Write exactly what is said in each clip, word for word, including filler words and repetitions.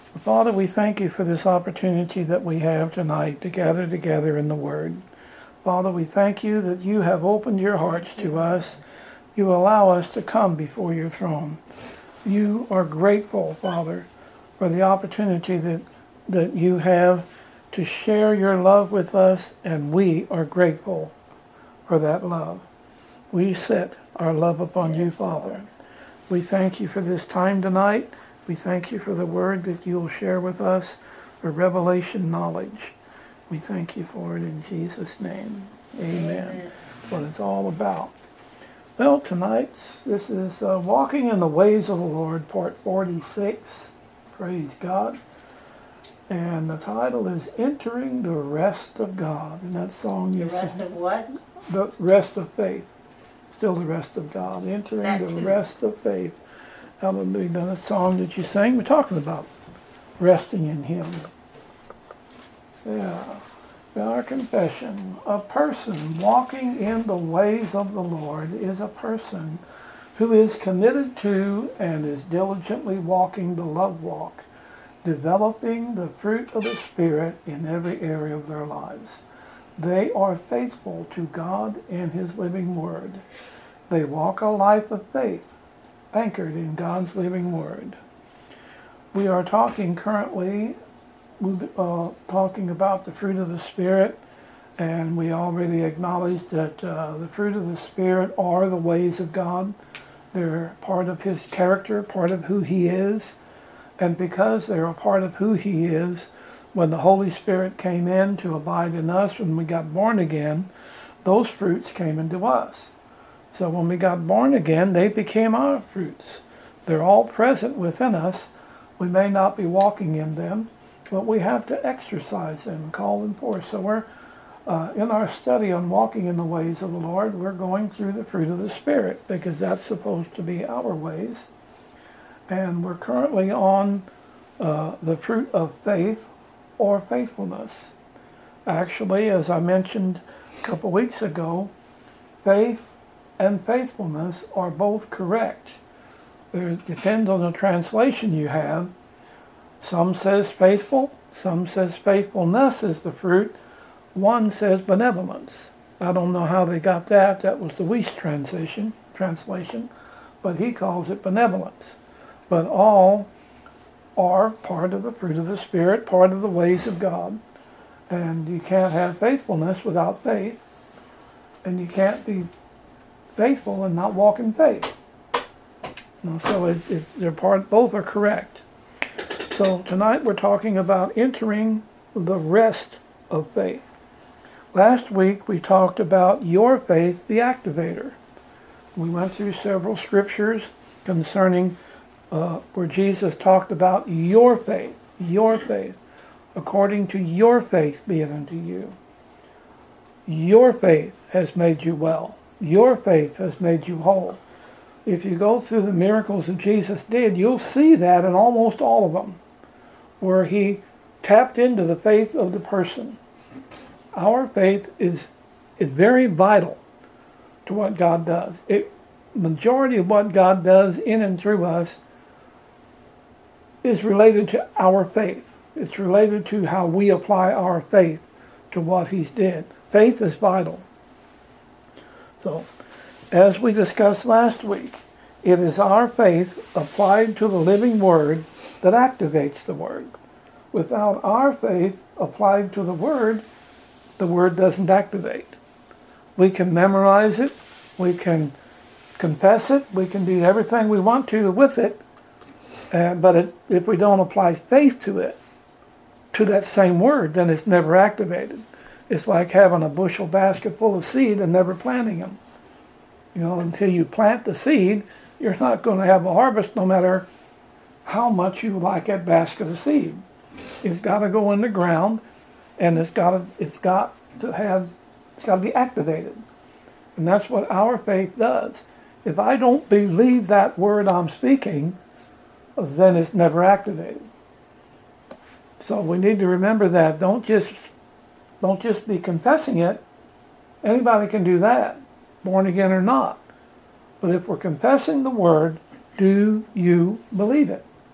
Father, we thank you for this opportunity that we have tonight to gather together in the Word. Father, we thank you that you have opened your hearts to us. You allow us to come before your throne. You are grateful, Father, for the opportunity that, that you have to share your love with us, and we are grateful for that love. We set our love upon you, Father. We thank you for this time tonight. We thank you for the word that you will share with us, for revelation knowledge. We thank you for it in Jesus' name. Amen. Amen. What it's all about. Well, tonight, this is uh, Walking in the Ways of the Lord, part forty-six. Praise God. And the title is Entering the Rest of God. And that song you The rest sing, of what? The Rest of Faith. Still the rest of God. Entering That the too. Rest of Faith. Hallelujah. Now, the song that you sang, we're talking about resting in Him. Yeah. Our confession. A person walking in the ways of the Lord is a person who is committed to and is diligently walking the love walk, developing the fruit of the Spirit in every area of their lives. They are faithful to God and His living Word. They walk a life of faith, anchored in God's living Word. We are talking currently, uh, talking about the fruit of the Spirit, and we already acknowledged that uh, the fruit of the Spirit are the ways of God. They're part of His character, part of who He is, and because they're a part of who He is, when the Holy Spirit came in to abide in us, when we got born again, those fruits came into us. So when we got born again, they became our fruits. They're all present within us. We may not be walking in them, but we have to exercise them and call them forth. So we're uh, in our study on walking in the ways of the Lord, we're going through the fruit of the Spirit, because that's supposed to be our ways. And we're currently on uh, the fruit of faith or faithfulness. Actually, as I mentioned a couple weeks ago, faith and faithfulness are both correct. It depends on the translation you have. Some says faithful, some says faithfulness is the fruit. One says benevolence. I don't know how they got that. That was the Weiss translation, translation, but he calls it benevolence. But all are part of the fruit of the Spirit, part of the ways of God. And you can't have faithfulness without faith, and you can't be faithful and not walk in faith. And so it, it, they're part, both are correct. So tonight we're talking about entering the rest of faith. Last week we talked about your faith, the activator. We went through several scriptures concerning uh, where Jesus talked about your faith, your faith, according to your faith be it unto you. Your faith has made you well. Your faith has made you whole. If you go through the miracles that Jesus did, you'll see that in almost all of them, where He tapped into the faith of the person. Our faith is, is very vital to what God does. It, majority of what God does in and through us is related to our faith. It's related to how we apply our faith to what He's did. Faith is vital. So, as we discussed last week, it is our faith applied to the living Word that activates the Word. Without our faith applied to the Word, the Word doesn't activate. We can memorize it, we can confess it, we can do everything we want to with it, uh, but it, if we don't apply faith to it, to that same Word, then it's never activated. It's like having a bushel basket full of seed and never planting them. You know, until you plant the seed, you're not going to have a harvest no matter how much you like that basket of seed. It's got to go in the ground, and it's got to, it's got to have, it's got to be activated. And that's what our faith does. If I don't believe that word I'm speaking, then it's never activated. So we need to remember that. Don't just Don't just be confessing it. Anybody can do that, born again or not. But if we're confessing the Word, do you believe it?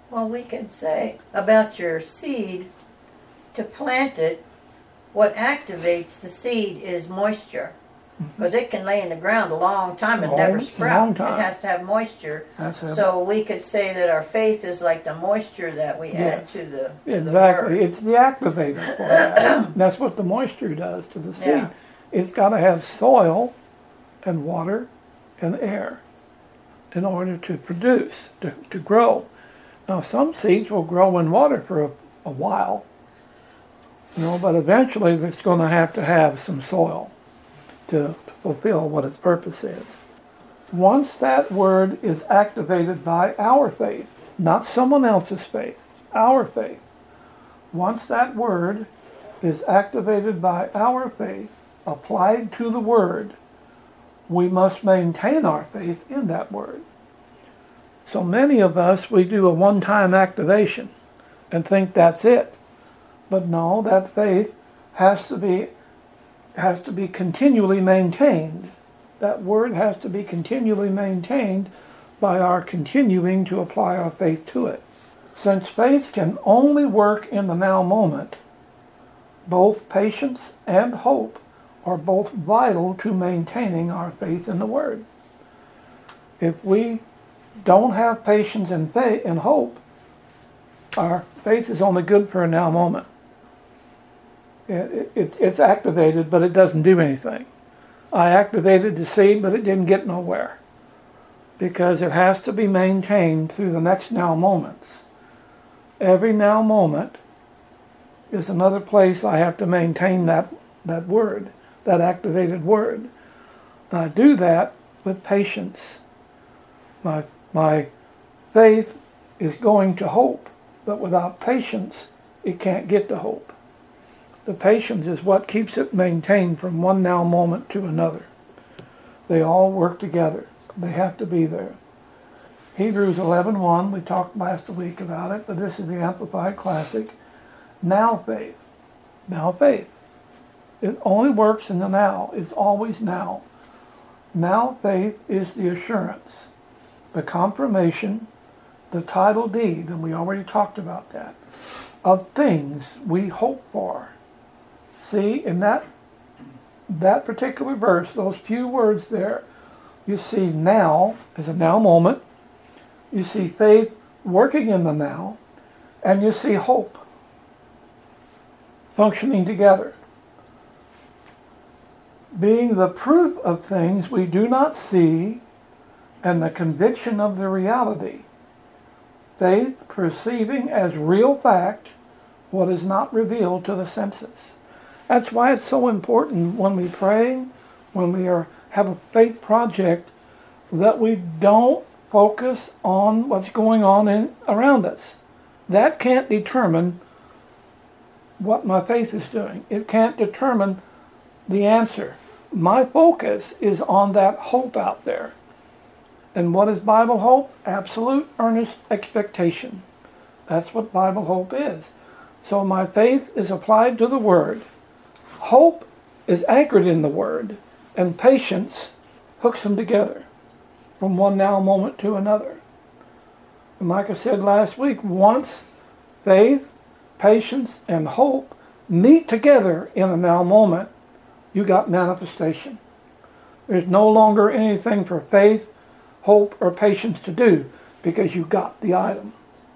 Well, we could say about your seed, to plant it, what activates the seed is moisture. Because it can lay in the ground a long time and Long- never sprout. long time. It has to have moisture. That's it. So we could say that our faith is like the moisture that we add Yes. to the to Exactly. The word. It's the activator for that. That's what the moisture does to the seed. Yeah. It's got to have soil and water and air in order to produce, to, to grow. Now, some seeds will grow in water for a, a while, you know, but eventually it's going to have to have some soil to fulfill what its purpose is. Once that word is activated by our faith, not someone else's faith, our faith, once that word is activated by our faith, applied to the word, we must maintain our faith in that word. So many of us, we do a one-time activation and think that's it. But no, that faith has to be has to be continually maintained. That word has to be continually maintained by our continuing to apply our faith to it. Since faith can only work in the now moment, both patience and hope are both vital to maintaining our faith in the Word. If we don't have patience and faith and hope, our faith is only good for a now moment. It, it, it's, it's activated, but it doesn't do anything. I activated the seed, but it didn't get nowhere, because it has to be maintained through the next now moments. Every now moment is another place I have to maintain that, that word, that activated word. And I do that with patience. My, my faith is going to hope, but without patience, it can't get to hope. The patience is what keeps it maintained from one now moment to another. They all work together. They have to be there. Hebrews eleven one, we talked last week about it, but this is the Amplified Classic. Now faith. Now faith. It only works in the now. It's always now. Now faith is the assurance, the confirmation, the title deed, and we already talked about that, of things we hope for. See, in that that particular verse, those few words there, you see now as a now moment, you see faith working in the now, and you see hope functioning together. Being the proof of things we do not see and the conviction of the reality. Faith perceiving as real fact what is not revealed to the senses. That's why it's so important when we pray, when we are have a faith project, that we don't focus on what's going on in, around us. That can't determine what my faith is doing. It can't determine the answer. My focus is on that hope out there. And what is Bible hope? Absolute earnest expectation. That's what Bible hope is. So my faith is applied to the Word. Hope is anchored in the Word. And patience hooks them together from one now moment to another. And like I said last week, once faith, patience, and hope meet together in a now moment, you got manifestation. There's no longer anything for faith, hope, or patience to do, because you got the item.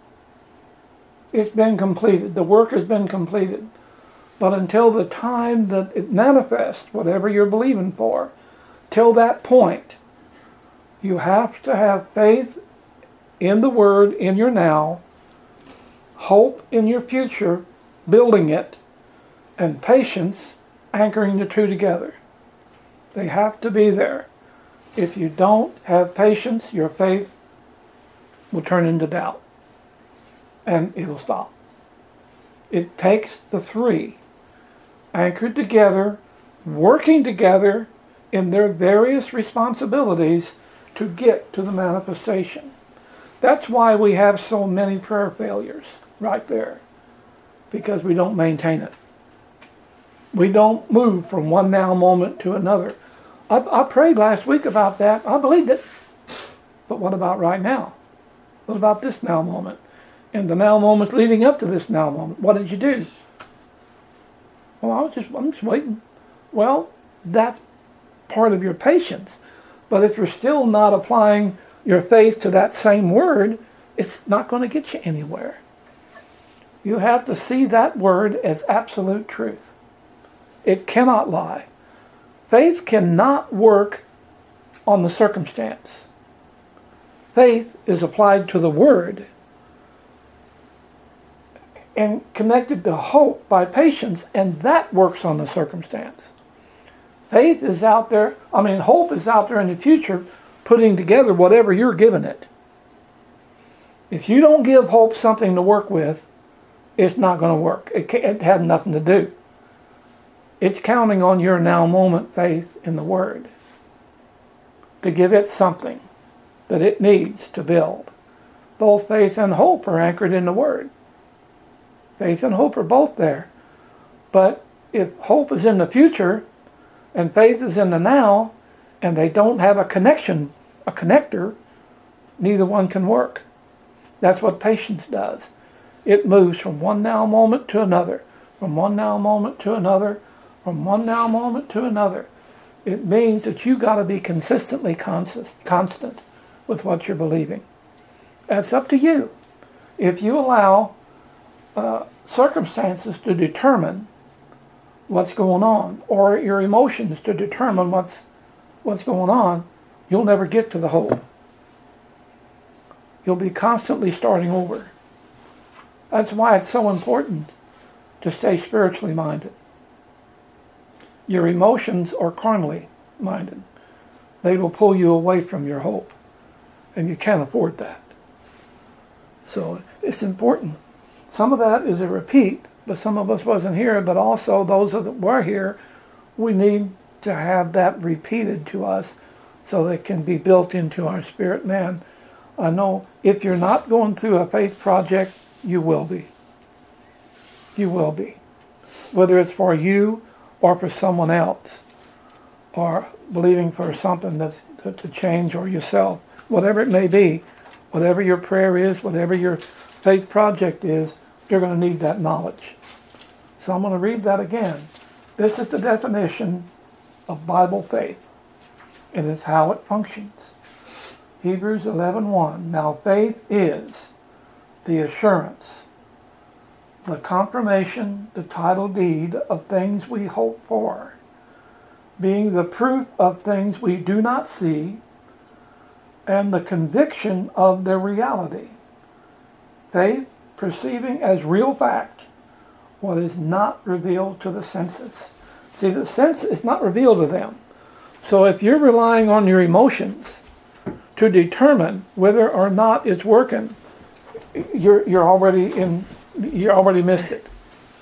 It's been completed. The work has been completed. But until the time that it manifests, whatever you're believing for, till that point, you have to have faith in the Word in your now, hope in your future, building it, and patience anchoring the two together. They have to be there. If you don't have patience, your faith will turn into doubt, and it'll stop. It takes the three, anchored together, working together in their various responsibilities to get to the manifestation. That's why we have so many prayer failures right there, because we don't maintain it. We don't move from one now moment to another. I, I prayed last week about that. I believed it. But what about right now? What about this now moment? in the now moments leading up to this now moment. What did you do? Well, I was just, I'm just waiting. Well, that's part of your patience. But if you're still not applying your faith to that same word, it's not going to get you anywhere. You have to see that word as absolute truth. It cannot lie. Faith cannot work on the circumstance. Faith is applied to the word and connected to hope by patience, and that works on the circumstance. Faith is out there, I mean, hope is out there in the future putting together whatever you're giving it. If you don't give hope something to work with, it's not going to work. It, it has nothing to do. It's counting on your now moment faith in the Word to give it something that it needs to build. Both faith and hope are anchored in the Word. Faith and hope are both there. But if hope is in the future and faith is in the now, and they don't have a connection, a connector, neither one can work. That's what patience does. It moves from one now moment to another, from one now moment to another, from one now moment to another. It means that you got to be consistently consist, constant with what you're believing. That's up to you. If you allow uh, circumstances to determine what's going on, or your emotions to determine what's what's going on, you'll never get to the hope. You'll be constantly starting over. That's why it's so important to stay spiritually minded. Your emotions are carnally minded. They will pull you away from your hope, and you can't afford that. So it's important. Some of that is a repeat, but some of us wasn't here, but also those that were here, we need to have that repeated to us so that it can be built into our spirit man. I know if you're not going through a faith project, you will be. You will be. Whether it's for you or for someone else, or believing for something that's to, to change, or yourself, whatever it may be, whatever your prayer is, whatever your faith project is, you're going to need that knowledge. So I'm going to read that again. This is the definition of Bible faith, and it's how it functions. Hebrews eleven one. Now faith is the assurance, the confirmation, the title deed of things we hope for, being the proof of things we do not see, and the conviction of their reality. Faith, perceiving as real fact what is not revealed to the senses. See, the sense is not revealed to them. So if you're relying on your emotions to determine whether or not it's working, you're you're already in you already missed it.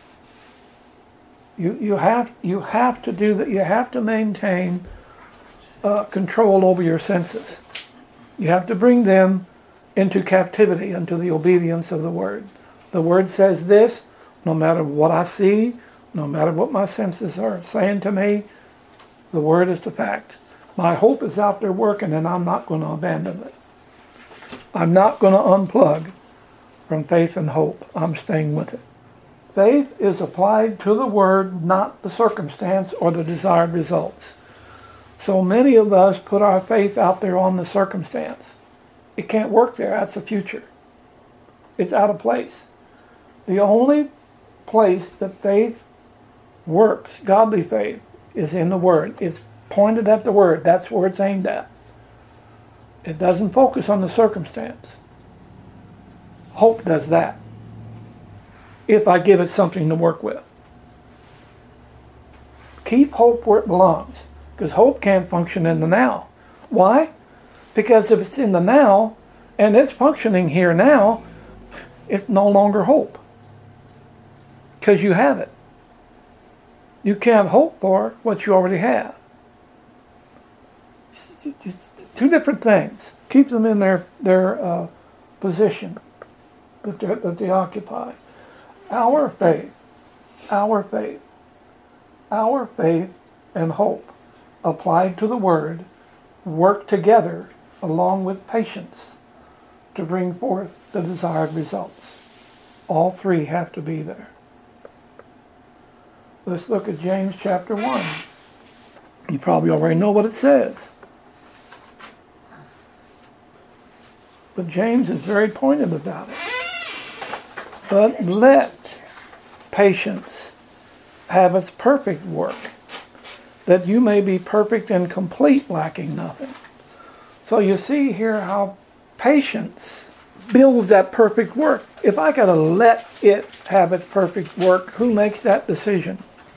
You you have you have to do that. You have to maintain uh, control over your senses. You have to bring them into captivity, into the obedience of the Word. The Word says this, no matter what I see, no matter what my senses are saying to me, the Word is the fact. My hope is out there working, and I'm not going to abandon it. I'm not going to unplug from faith and hope. I'm staying with it. Faith is applied to the Word, not the circumstance or the desired results. So many of us put our faith out there on the circumstance. It can't work there. That's the future. It's out of place. The only place that faith works, godly faith, is in the Word. It's pointed at the Word. That's where it's aimed at. It doesn't focus on the circumstance. Hope does that, if I give it something to work with. Keep hope where it belongs, because hope can't function in the now. Why? Because if it's in the now, and it's functioning here now, it's no longer hope. Because you have it. You can't hope for what you already have. It's two different things. Keep them in their, their uh, position that, that they occupy. Our faith, our faith, our faith and hope applied to the Word work together along with patience to bring forth the desired results. All three have to be there. Let's look at James chapter one. You probably already know what it says. But James is very pointed about it. But let patience have its perfect work, that you may be perfect and complete, lacking nothing. So you see here how patience builds that perfect work. If I got to let it have its perfect work, who makes that decision?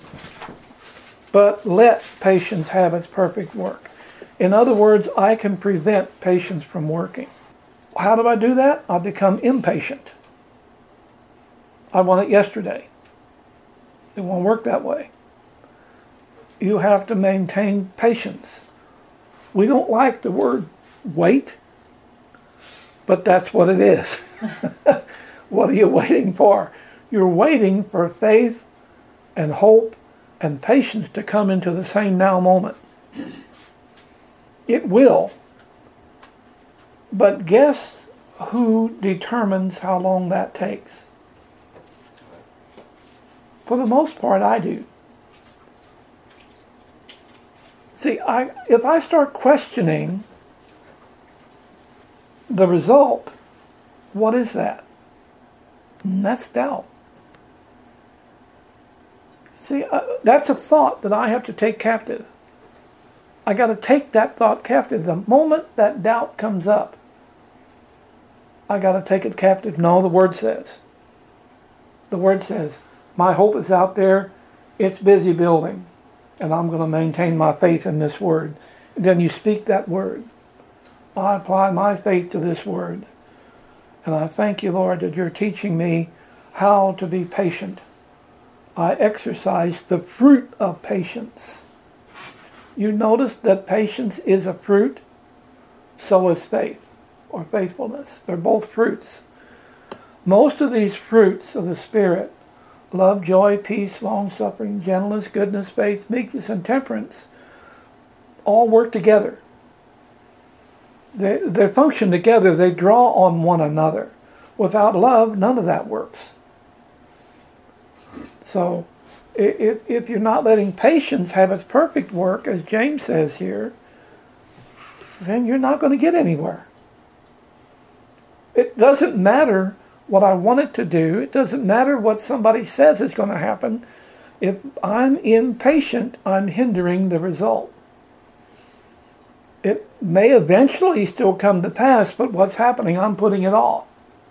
But let patience have its perfect work. In other words, I can prevent patience from working. How do I do that? I become impatient. I want it yesterday. It won't work that way. You have to maintain patience. We don't like the word wait, but that's what it is. What are you waiting for? You're waiting for faith and hope and patience to come into the same now moment. It will. But guess who determines how long that takes? For the most part, I do. See, I, if I start questioning the result, what is that? And that's doubt. See, uh, that's a thought that I have to take captive. I got to take that thought captive. The moment that doubt comes up, I got to take it captive. No, the Word says. The Word says, my hope is out there. It's busy building. And I'm going to maintain my faith in this Word. And then you speak that Word. I apply my faith to this Word. And I thank you, Lord, that you're teaching me how to be patient. I exercise the fruit of patience. You notice that patience is a fruit, so is faith or faithfulness. They're both fruits. Most of these fruits of the Spirit, love, joy, peace, long-suffering, gentleness, goodness, faith, meekness, and temperance, all work together. They, they function together. They draw on one another. Without love, none of that works. So, if, if you're not letting patience have its perfect work, as James says here, then you're not going to get anywhere. It doesn't matter what I want it to do. It doesn't matter what somebody says is going to happen. If I'm impatient, I'm hindering the result. It may eventually still come to pass, but what's happening? I'm putting it off.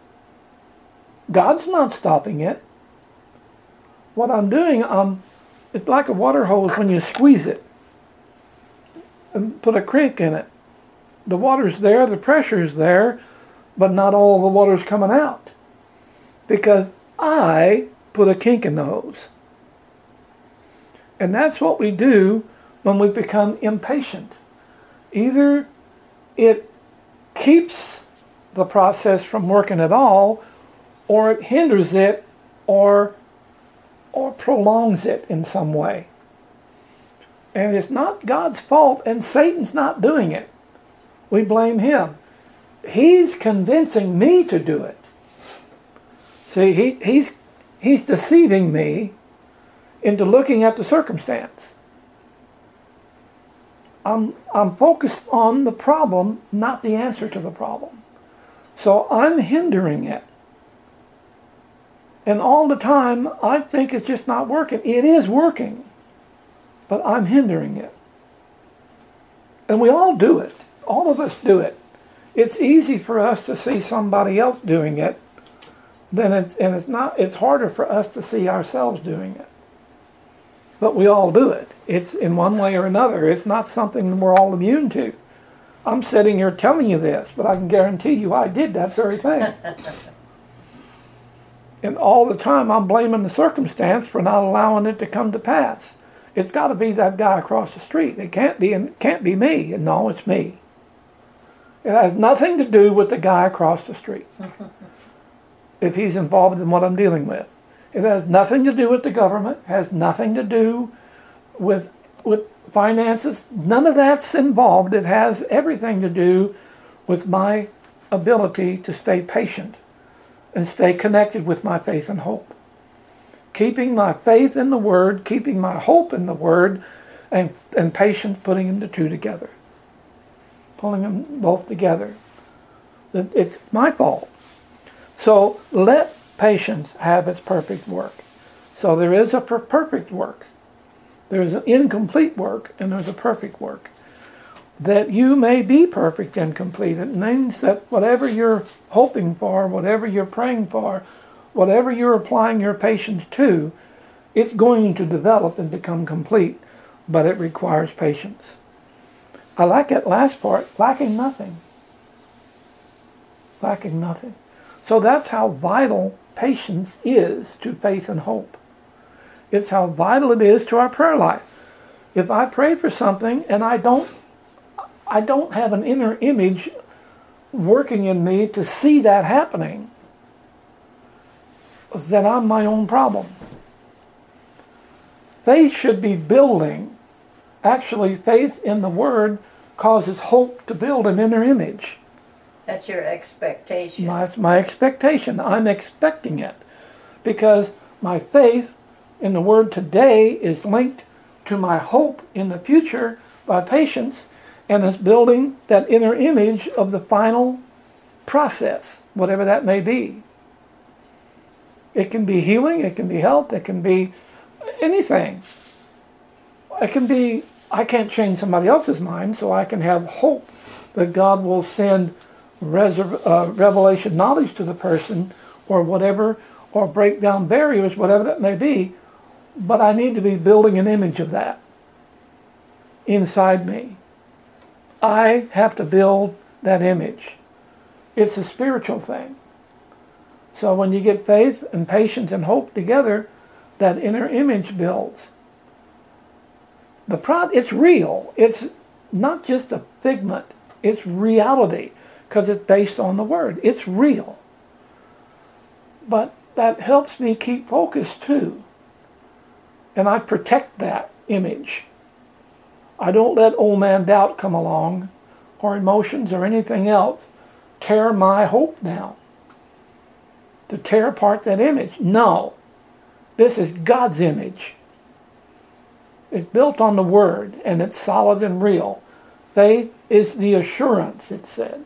God's not stopping it. What I'm doing, um, it's like a water hose when you squeeze it and put a crank in it. The water's there, the pressure's there, but not all the water's coming out. Because I put a kink in the hose. And that's what we do when we become impatient. Either it keeps the process from working at all, or it hinders it, or or prolongs it in some way. And it's not God's fault, and Satan's not doing it. We blame him. He's convincing me to do it. See, he, he's, he's deceiving me into looking at the circumstance. I'm, I'm focused on the problem, not the answer to the problem. So I'm hindering it. And all the time, I think it's just not working. It is working, but I'm hindering it. And we all do it. All of us do it. It's easy for us to see somebody else doing it, then it's, and it's not. It's harder for us to see ourselves doing it. But we all do it. It's in one way or another. It's not something we're all immune to. I'm sitting here telling you this, but I can guarantee you I did that very thing. And all the time I'm blaming the circumstance for not allowing it to come to pass. It's got to be that guy across the street. It can't be, it can't be me. And no, it's me. It has nothing to do with the guy across the street. If he's involved in what I'm dealing with. It has nothing to do with the government. It has nothing to do with, with finances. None of that's involved. It has everything to do with my ability to stay patient and stay connected with my faith and hope. Keeping my faith in the Word, keeping my hope in the Word, and, and patience, putting the two together. Pulling them both together. It's my fault. So let patience have its perfect work. So there is a per- perfect work. There is an incomplete work, and there's a perfect work. That you may be perfect and complete. It means that whatever you're hoping for, whatever you're praying for, whatever you're applying your patience to, it's going to develop and become complete, but it requires patience. I like that last part, lacking nothing. Lacking nothing. So that's how vital patience is to faith and hope. It's how vital it is to our prayer life. If I pray for something and I don't I don't have an inner image working in me to see that happening, then I'm my own problem. Faith should be building. Actually, faith in the Word causes hope to build an inner image. That's your expectation. That's my expectation. I'm expecting it. Because my faith in the Word today is linked to my hope in the future by patience, and is building that inner image of the final process, whatever that may be. It can be healing, it can be health, it can be anything. It can be, I can't change somebody else's mind, so I can have hope that God will send reserv- uh, revelation knowledge to the person, or whatever, or break down barriers, whatever that may be. But I need to be building an image of that inside me. I have to build that image. It's a spiritual thing. So when you get faith and patience and hope together, that inner image builds. The pro- it's real. It's not just a figment. It's reality, because it's based on the Word. It's real. But that helps me keep focused too. And I protect that image. I don't let old man doubt come along, or emotions or anything else, tear my hope down. To tear apart that image. No. This is God's image. It's built on the Word, and it's solid and real. Faith is the assurance, it said.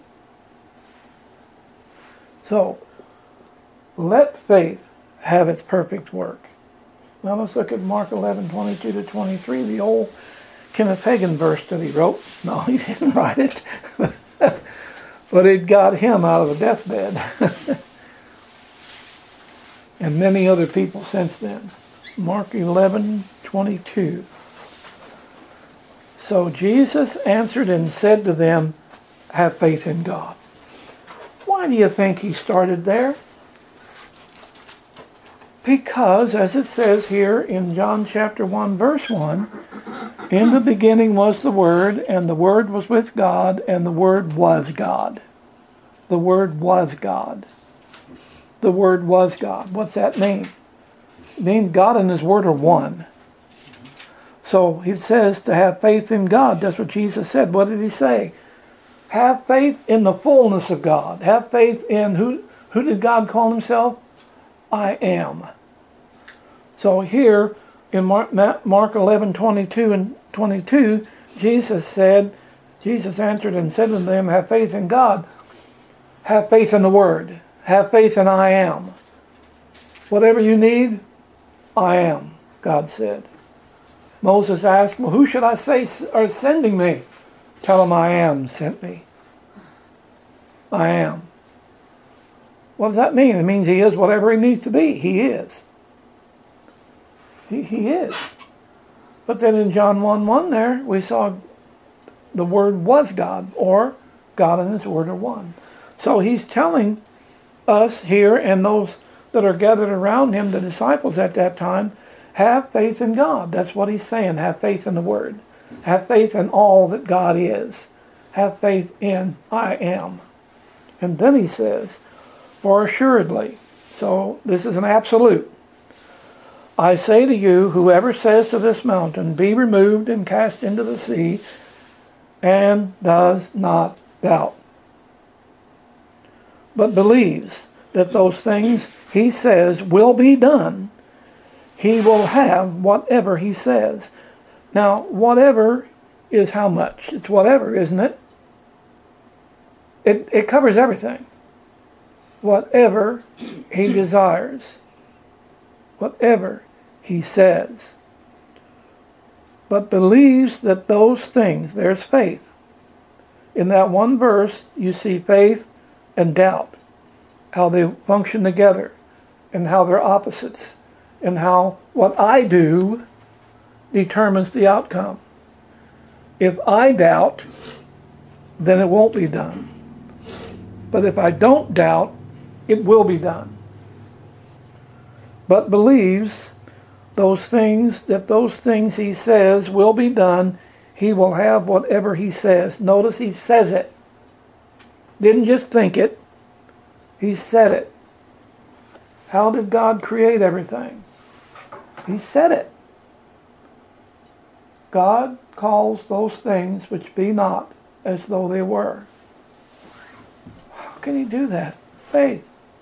So, let faith have its perfect work. Now let's look at Mark eleven, twenty-two to twenty-three, the old Kenneth Hagin verse that he wrote. No, he didn't write it. But it got him out of the deathbed. And many other people since then. Mark eleven, twenty-two. So Jesus answered and said to them, have faith in God. Why do you think he started there? Because, as it says here in John chapter one, verse one, in the beginning was the Word, and the Word was with God, and the Word was God. The Word was God. The Word was God. What's that mean? It means God and His Word are one. So he says to have faith in God. That's what Jesus said. What did he say? Have faith in the fullness of God. Have faith in who, who did God call himself? I am. So here in Mark, Mark eleven, twenty-two and twenty-two, Jesus said, Jesus answered and said to them, have faith in God. Have faith in the Word. Have faith in I am. Whatever you need, I am, God said. Moses asked, well, who should I say are sending me? Tell him I am sent me. I am. What does that mean? It means he is whatever he needs to be. He is. He, he is. But then in John one one there, we saw the Word was God, or God and His Word are one. So he's telling us here and those that are gathered around him, the disciples at that time, have faith in God. That's what he's saying. Have faith in the Word. Have faith in all that God is. Have faith in I am. And then he says, for assuredly, so this is an absolute, I say to you, whoever says to this mountain, be removed and cast into the sea, and does not doubt, but believes that those things he says will be done, he will have whatever he says. Now, whatever is how much? It's whatever, isn't it? It, it covers everything. Whatever he desires. Whatever he says. But believes that those things, there's faith. In that one verse, you see faith and doubt, how they function together, and how they're opposites, and how what I do determines the outcome. If I doubt, then it won't be done. But if I don't doubt, it will be done. But believes those things, that those things he says will be done, he will have whatever he says. Notice he says it. Didn't just think it. He said it. How did God create everything? He said it. God calls those things which be not as though they were. How can he do that? Faith.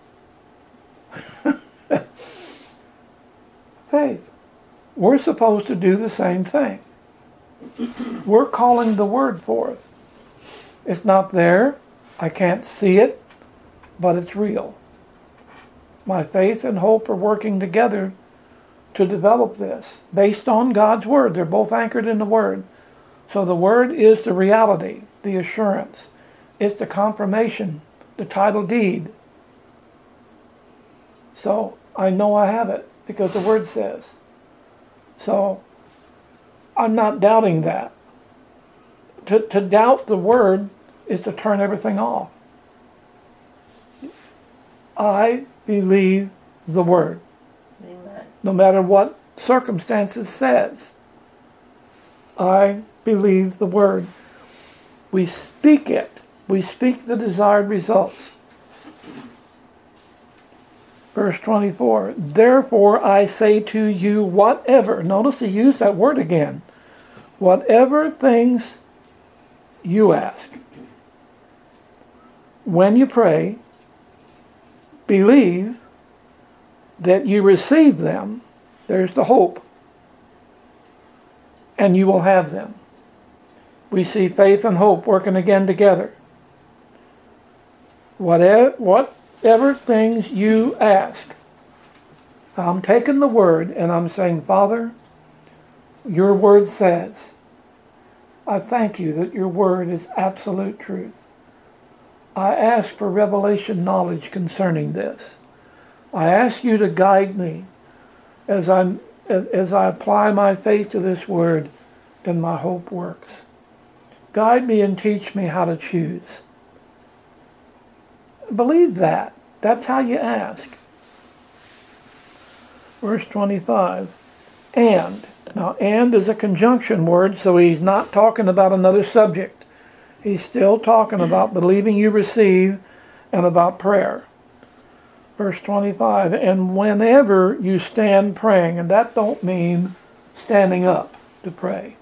Faith. We're supposed to do the same thing. We're calling the word forth. It's not there. I can't see it, but it's real. My faith and hope are working together to develop this based on God's word. They're both anchored in the word. So the word is the reality, the assurance. It's the confirmation, the title deed. So I know I have it because the word says. So I'm not doubting that. To, to doubt the word is to turn everything off. I believe the word. Amen. No matter what circumstances says. I believe the word. We speak it. We speak the desired results. Verse twenty-four, therefore I say to you whatever, notice he used that word again, whatever things you ask, when you pray, believe that you receive them, there's the hope, and you will have them. We see faith and hope working again together. Whatever, whatever things you ask, I'm taking the word and I'm saying, Father, your word says, I thank you that your word is absolute truth. I ask for revelation knowledge concerning this. I ask you to guide me as I as I apply my faith to this word and my hope works. Guide me and teach me how to choose. Believe that. That's how you ask. Verse twenty-five. And. Now, and is a conjunction word, so he's not talking about another subject. He's still talking about believing you receive and about prayer. Verse twenty-five. And whenever you stand praying, and that don't mean standing up to pray.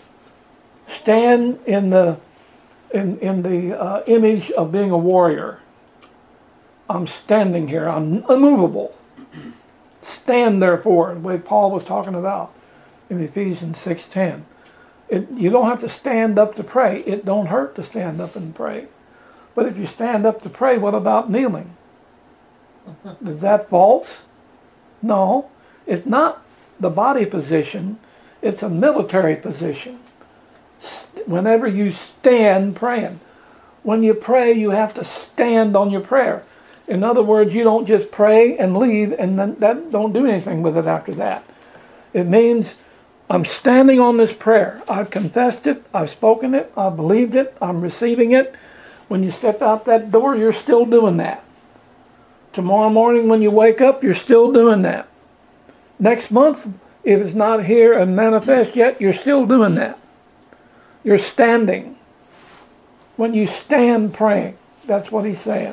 Stand in the in, in the uh, image of being a warrior. I'm standing here. I'm immovable. Stand therefore, the way Paul was talking about in Ephesians six ten. It, you don't have to stand up to pray. It don't hurt to stand up and pray. But if you stand up to pray, what about kneeling? Is that false? No. It's not the body position. It's a military position. Whenever you stand praying. When you pray, you have to stand on your prayer. In other words, you don't just pray and leave and then that don't do anything with it after that. It means I'm standing on this prayer. I've confessed it. I've spoken it. I've believed it. I'm receiving it. When you step out that door, you're still doing that. Tomorrow morning when you wake up, you're still doing that. Next month, if it's not here and manifest yet, you're still doing that. You're standing. When you stand praying, that's what he's saying.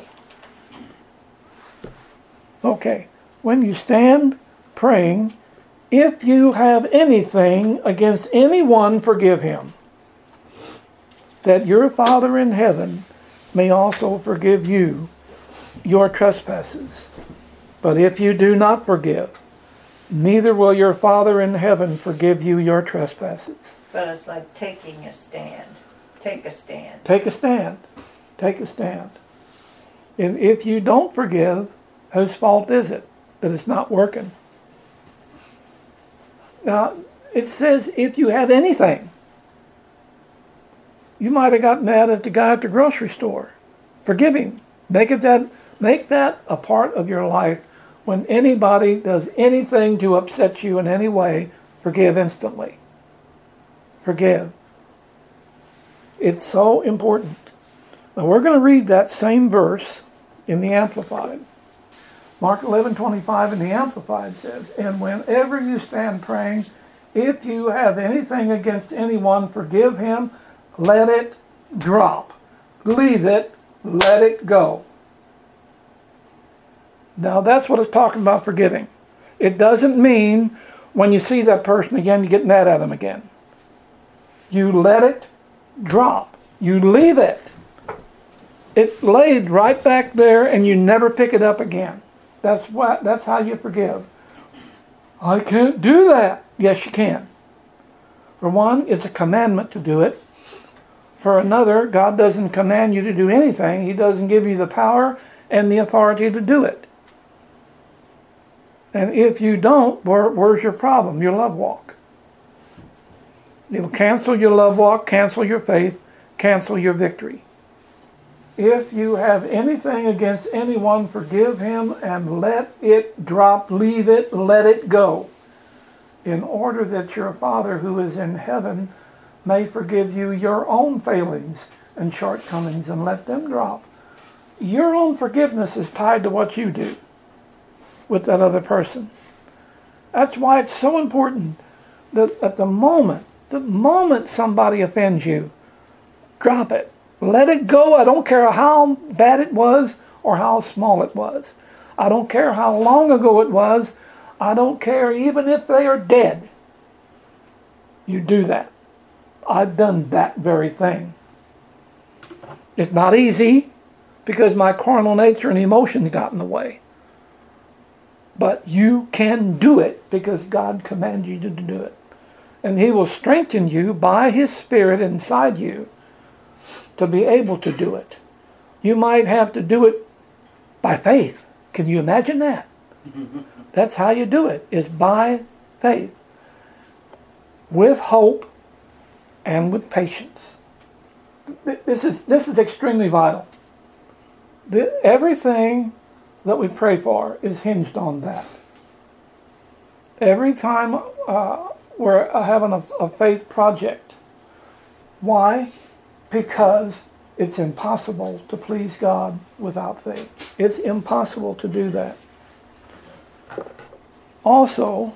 Okay, when you stand praying, if you have anything against anyone, forgive him, that your Father in heaven may also forgive you your trespasses. But if you do not forgive, neither will your Father in heaven forgive you your trespasses. But it's like taking a stand. Take a stand. Take a stand. Take a stand. If, if you don't forgive, whose fault is it that it's not working? Now, it says if you have anything. You might have got mad at the guy at the grocery store. Forgive him. Make it that, make that a part of your life. When anybody does anything to upset you in any way, forgive instantly. Forgive. It's so important. Now we're going to read that same verse in the Amplified. Mark eleven twenty-five in the Amplified says, and whenever you stand praying, if you have anything against anyone, forgive him, let it drop. Leave it, let it go. Now that's what it's talking about, forgiving. It doesn't mean when you see that person again, you get mad at them again. You let it drop. You leave it. It laid right back there and you never pick it up again. That's what. That's how you forgive. I can't do that. Yes, you can. For one, it's a commandment to do it. For another, God doesn't command you to do anything. He doesn't give you the power and the authority to do it. And if you don't, where, where's your problem? Your love walk. It'll cancel your love walk, cancel your faith, cancel your victory. If you have anything against anyone, forgive him and let it drop, leave it, let it go, in order that your Father who is in heaven may forgive you your own failings and shortcomings and let them drop. Your own forgiveness is tied to what you do with that other person. That's why it's so important that at the moment, the moment somebody offends you, drop it. Let it go. I don't care how bad it was or how small it was. I don't care how long ago it was. I don't care even if they are dead. You do that. I've done that very thing. It's not easy because my carnal nature and emotions got in the way. But you can do it because God commands you to do it. And He will strengthen you by His Spirit inside you to be able to do it. You might have to do it by faith. Can you imagine that? That's how you do it, is by faith. With hope and with patience. This is, this is extremely vital. The, everything that we pray for is hinged on that. Every time uh, we're having a, a faith project. Why? Because it's impossible to please God without faith. It's impossible to do that. Also,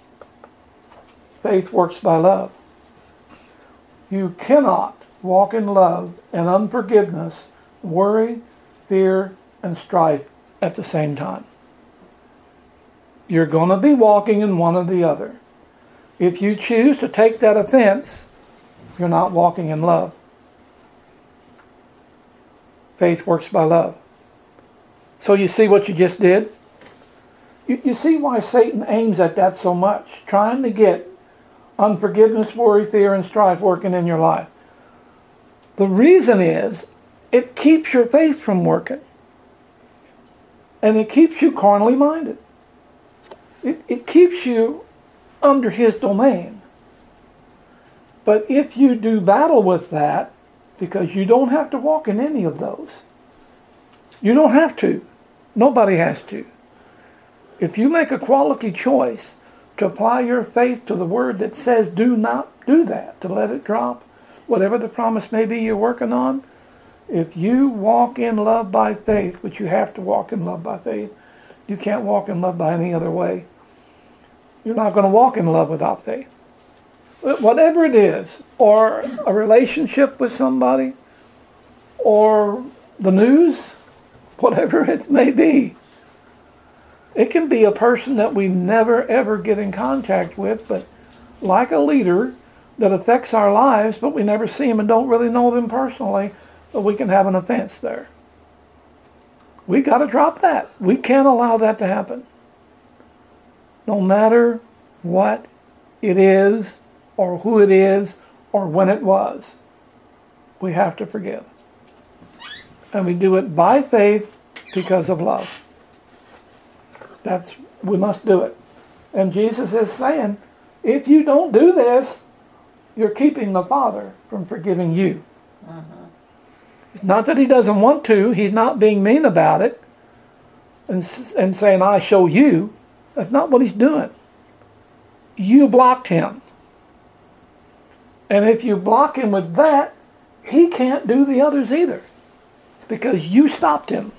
faith works by love. You cannot walk in love and unforgiveness, worry, fear, and strife at the same time. You're going to be walking in one or the other. If you choose to take that offense, you're not walking in love. Faith works by love. So you see what you just did? You, you see why Satan aims at that so much, trying to get unforgiveness, worry, fear, and strife working in your life. The reason is, it keeps your faith from working. And it keeps you carnally minded. It, it keeps you under his domain. But if you do battle with that, because you don't have to walk in any of those. You don't have to. Nobody has to. If you make a quality choice to apply your faith to the word that says do not do that, to let it drop, whatever the promise may be you're working on, if you walk in love by faith, which you have to walk in love by faith, you can't walk in love by any other way. You're not going to walk in love without faith. Whatever it is, or a relationship with somebody, or the news, whatever it may be. It can be a person that we never ever get in contact with, but like a leader that affects our lives, but we never see them and don't really know them personally, but we can have an offense there. We got to drop that. We can't allow that to happen. No matter what it is, or who it is, or when it was, we have to forgive. And we do it by faith because of love. That's, we must do it. And Jesus is saying, if you don't do this, you're keeping the Father from forgiving you. Uh-huh. It's not that he doesn't want to. He's not being mean about it and, and saying, I show you. That's not what he's doing. You blocked him. And if you block him with that, he can't do the others either, because you stopped him.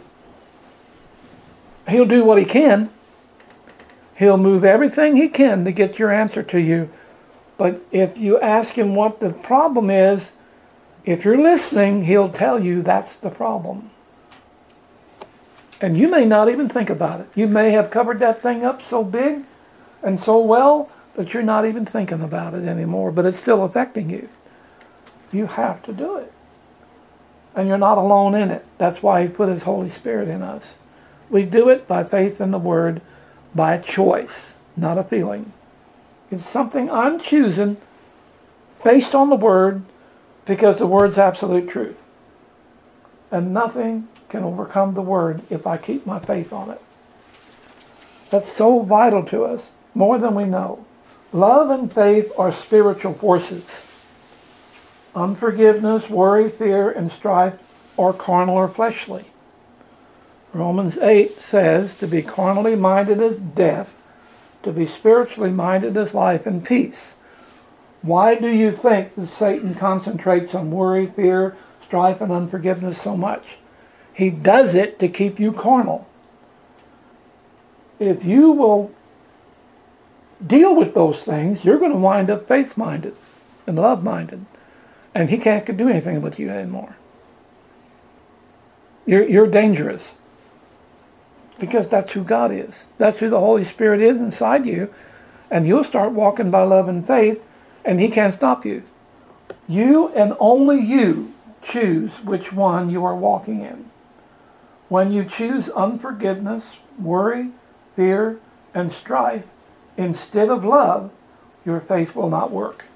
He'll do what he can. He'll move everything he can to get your answer to you. But if you ask him what the problem is, if you're listening, he'll tell you that's the problem. And you may not even think about it. You may have covered that thing up so big and so well that you're not even thinking about it anymore, but it's still affecting you. You have to do it. And you're not alone in it. That's why he put his Holy Spirit in us. We do it by faith in the Word, by choice, not a feeling. It's something I'm choosing based on the Word, because the Word's absolute truth. And nothing can overcome the Word if I keep my faith on it. That's so vital to us, more than we know. Love and faith are spiritual forces. Unforgiveness, worry, fear, and strife are carnal or fleshly. Romans eight says, to be carnally minded is death, to be spiritually minded is life and peace. Why do you think that Satan concentrates on worry, fear, strife, and unforgiveness so much? He does it to keep you carnal. If you will deal with those things, you're going to wind up faith-minded and love-minded. And he can't do anything with you anymore. You're, you're dangerous. Because that's who God is. That's who the Holy Spirit is inside you. And you'll start walking by love and faith, and he can't stop you. You and only you choose which one you are walking in. When you choose unforgiveness, worry, fear, and strife instead of love, your faith will not work.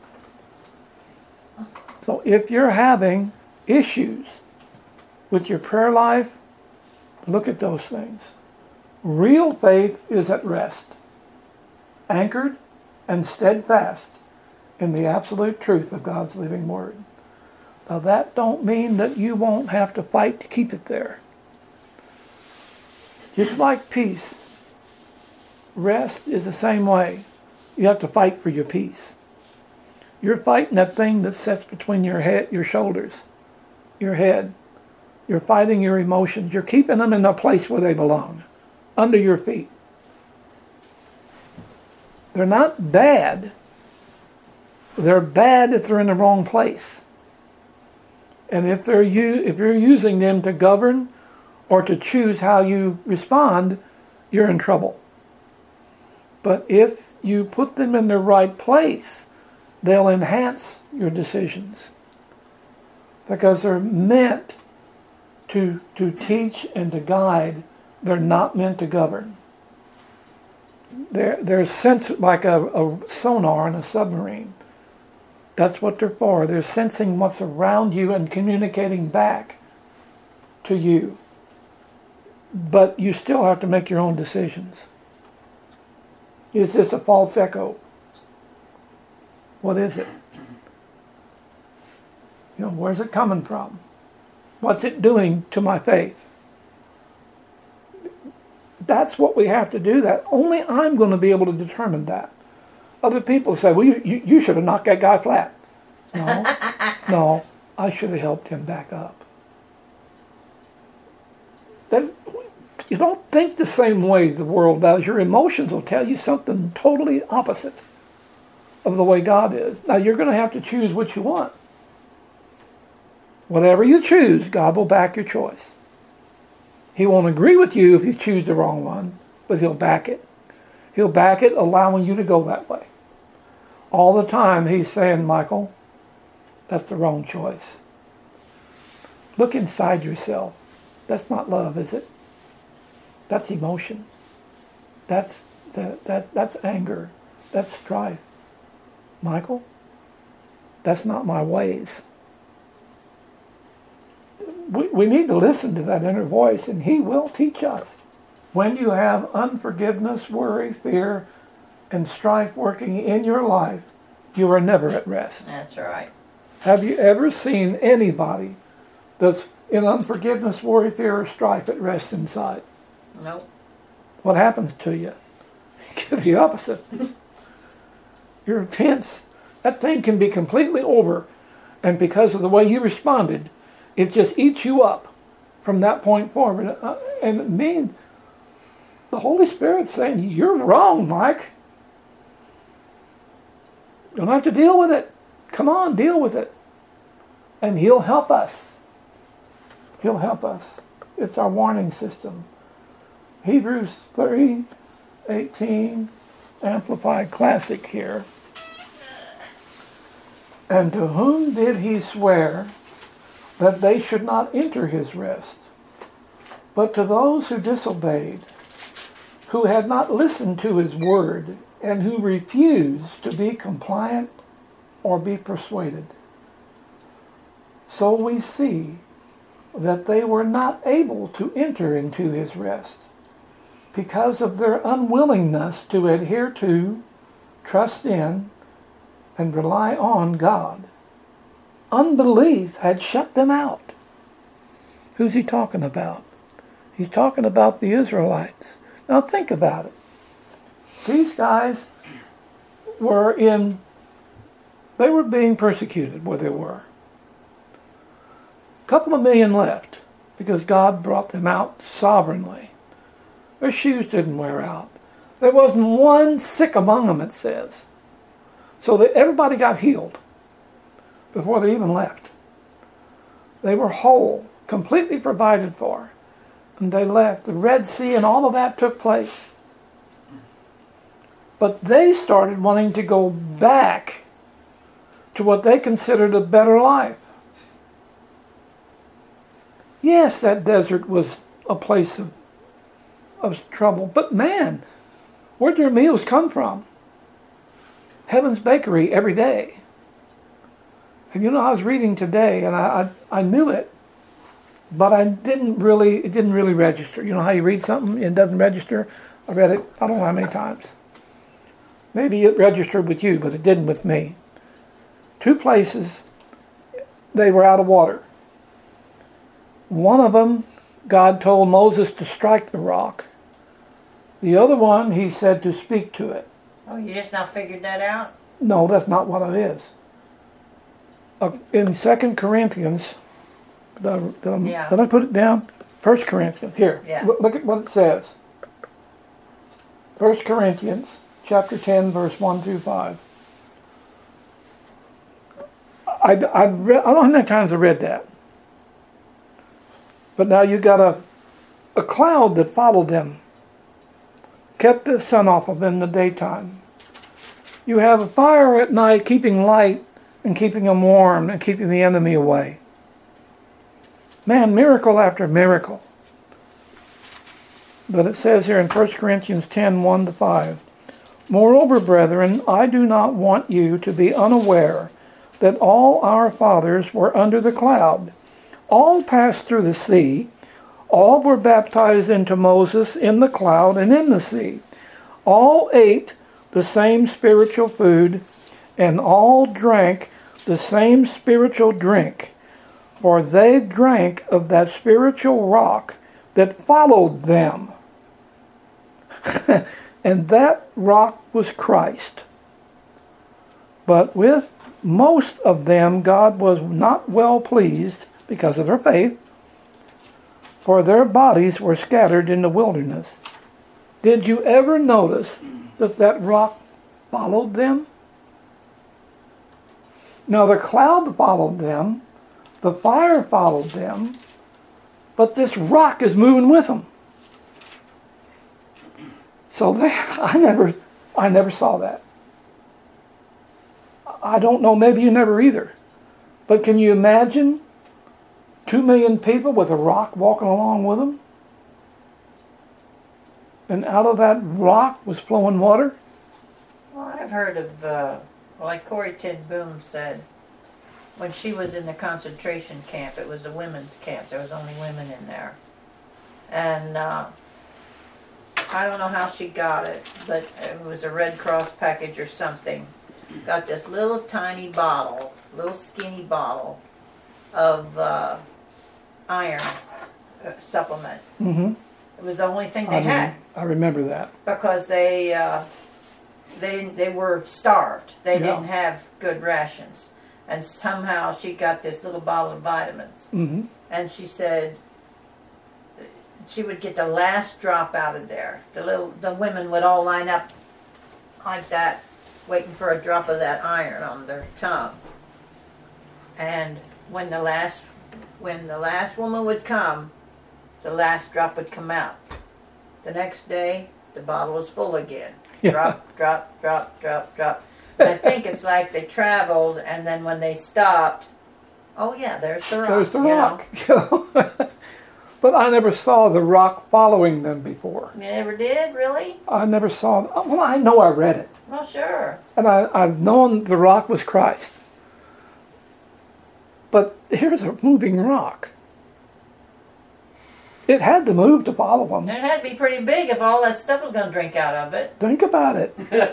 So if you're having issues with your prayer life, look at those things. Real faith is at rest, anchored and steadfast in the absolute truth of God's living Word. Now that don't mean that you won't have to fight to keep it there. Just like peace, rest is the same way. You have to fight for your peace. You're fighting that thing that sits between your head, your shoulders, your head. You're fighting your emotions. You're keeping them in a place where they belong, under your feet. They're not bad. They're bad if they're in the wrong place. And if they're u- if you're using them to govern or to choose how you respond, you're in trouble. But if you put them in the right place, they'll enhance your decisions, because they're meant to to teach and to guide. They're not meant to govern. They're they're sens- like a, a sonar in a submarine. That's what they're for. They're sensing what's around you and communicating back to you. But you still have to make your own decisions. Is this a false echo? What is it? You know, where's it coming from? What's it doing to my faith? That's what we have to do. That only I'm going to be able to determine that. Other people say, well, you, you, you should have knocked that guy flat. No, no, I should have helped him back up. That's, you don't think the same way the world does. Your emotions will tell you something totally opposite of the way God is. Now, you're going to have to choose what you want. Whatever you choose, God will back your choice. He won't agree with you if you choose the wrong one, but he'll back it. He'll back it, allowing you to go that way. All the time he's saying, Michael, that's the wrong choice. Look inside yourself. That's not love, is it? That's emotion. That's that, that that's anger. That's strife. Michael, that's not my ways. We, we need to listen to that inner voice, and he will teach us. When you have unforgiveness, worry, fear, and strife working in your life, you are never at rest. That's right. Have you ever seen anybody that's in unforgiveness, worry, fear, or strife at rest inside? Nope. What happens to you? You get the opposite. You're tense. That thing can be completely over, and because of the way you responded, it just eats you up from that point forward. And it means the Holy Spirit's saying, you're wrong, Mike. You don't have to deal with it. Come on, deal with it. And he'll help us. He'll help us. It's our warning system. Hebrews three eighteen, Amplified Classic here. And to whom did he swear that they should not enter his rest? But to those who disobeyed, who had not listened to his word, and who refused to be compliant or be persuaded. So we see that they were not able to enter into his rest because of their unwillingness to adhere to, trust in, and rely on God. Unbelief had shut them out. Who's he talking about? He's talking about the Israelites. Now think about it. These guys were in, they were being persecuted where they were. A couple of million left because God brought them out sovereignly. Their shoes didn't wear out. There wasn't one sick among them, it says. So that everybody got healed before they even left. They were whole, completely provided for. And they left. The Red Sea and all of that took place. But they started wanting to go back to what they considered a better life. Yes, that desert was a place of, of trouble. But man, where'd their meals come from? Heaven's Bakery every day. And you know, I was reading today, and I, I I knew it, but I didn't really, it didn't really register. You know how you read something and it doesn't register? I read it, I don't know how many times. Maybe it registered with you, but it didn't with me. Two places, they were out of water. One of them, God told Moses to strike the rock. The other one, he said to speak to it. Oh, you just now figured that out? No, that's not what it is. Uh, in Second Corinthians, did I, did, I, yeah. did I put it down? First Corinthians, here. Yeah. Look, look at what it says. First Corinthians, chapter ten, verse one through five. I, I, read, I don't know how many times I read that. But now you got a, a cloud that followed them. Kept the sun off of them in the daytime. You have a fire at night keeping light and keeping them warm and keeping the enemy away. Man, miracle after miracle. But it says here in First Corinthians ten, one to five, moreover, brethren, I do not want you to be unaware that all our fathers were under the cloud. All passed through the sea. All were baptized into Moses in the cloud and in the sea. All ate the same spiritual food, and all drank the same spiritual drink, for they drank of that spiritual rock that followed them. And that rock was Christ. But with most of them God was not well pleased because of their faith, for their bodies were scattered in the wilderness. Did you ever notice that that rock followed them? Now the cloud followed them, the fire followed them, but this rock is moving with them. So they, I never, I never saw that. I don't know, maybe you never either. But can you imagine Two million people with a rock walking along with them. And out of that rock was flowing water. Well, I've heard of, uh, like Corrie ten Boom said, when she was in the concentration camp, it was a women's camp. There was only women in there. And uh, I don't know how she got it, but it was a Red Cross package or something. Got this little tiny bottle, little skinny bottle of uh, iron uh, supplement. Mm-hmm. It was the only thing they I had. I remember that. Because they uh, they they were starved. They Yeah. didn't have good rations. And somehow she got this little bottle of vitamins. Mm-hmm. And she said she would get the last drop out of there. The little the women would all line up like that, waiting for a drop of that iron on their tongue. And when the last when the last woman would come, the last drop would come out. The next day, the bottle was full again. Yeah. Drop, drop, drop, drop, drop. And I think it's like they traveled, and then when they stopped, oh yeah, there's the rock. There's the you rock. know. But I never saw the rock following them before. You never did, really? I never saw. Well, I know I read it, Well, sure. and I, I've known the rock was Christ. But here's a moving rock. It had to move to follow them. And it had to be pretty big if all that stuff was going to drink out of it. Think about it.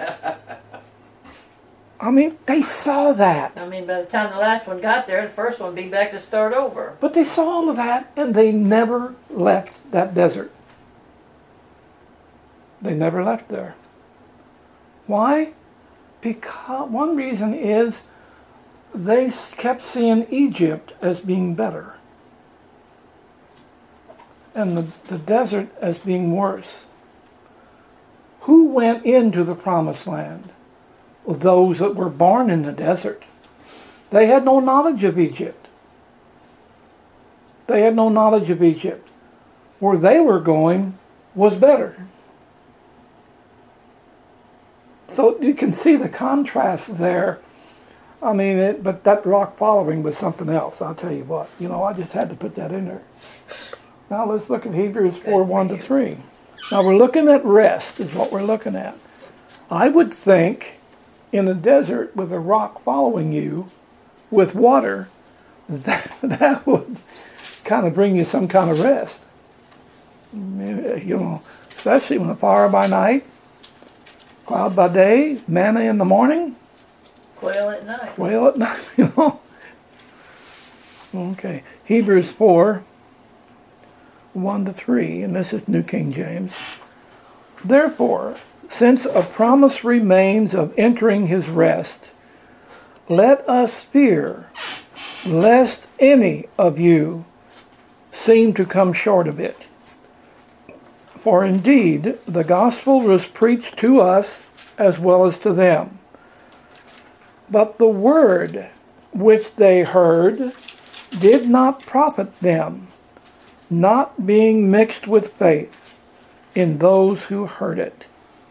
I mean, they saw that. I mean, by the time the last one got there, the first one would be back to start over. But they saw all of that, and they never left that desert. They never left there. Why? Because one reason is they kept seeing Egypt as being better, and the, the desert as being worse. Who went into the promised land? Well, those that were born in the desert. They had no knowledge of Egypt. They had no knowledge of Egypt. Where they were going was better. So you can see the contrast there. I mean, it, but that rock following was something else, I'll tell you what. You know, I just had to put that in there. Now let's look at Hebrews four, one to three. Now we're looking at rest is what we're looking at. I would think in a desert with a rock following you with water, that, that would kind of bring you some kind of rest. You know, especially when a fire by night, cloud by day, manna in the morning, Quail at night. quail at night, you know. Okay, Hebrews four, one to three, and this is New King James. Therefore, since a promise remains of entering his rest, let us fear, lest any of you seem to come short of it. For indeed, the gospel was preached to us as well as to them. But the word which they heard did not profit them, not being mixed with faith in those who heard it.